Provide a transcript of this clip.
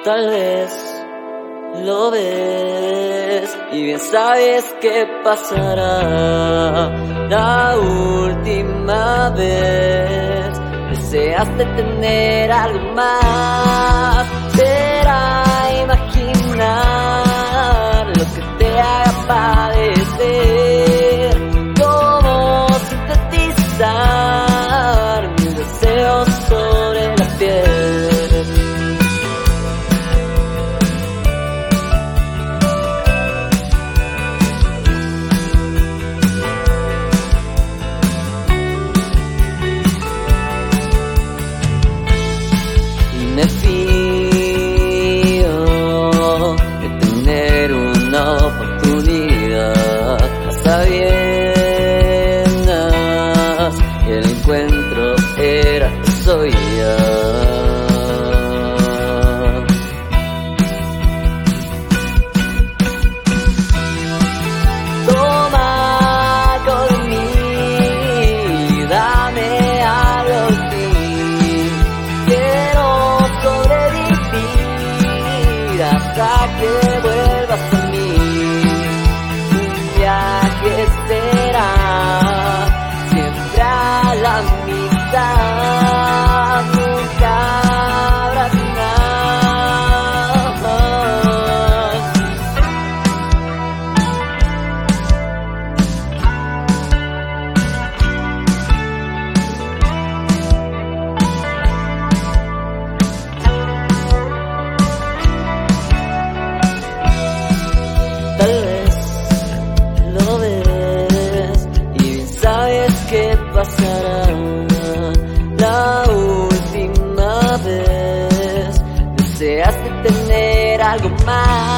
Tal vez lo ves y bien sabes que pasará. La última vez deseaste tener algo más. Será imaginar lo que te haga padecer. Cómo sintetizar mis deseos sobre la piel. Me fío de tener una oportunidad a sabiendas y el encuentro era eso ya. Toma algo de mí, dame algo de ti. Quiero sobrevivir hasta que vuelvas a mí. Un viaje será siempre a la mitad, nunca habrá final. Tal vez lo ves y bien sabes que pasará. La última vez deseaste tener algo más.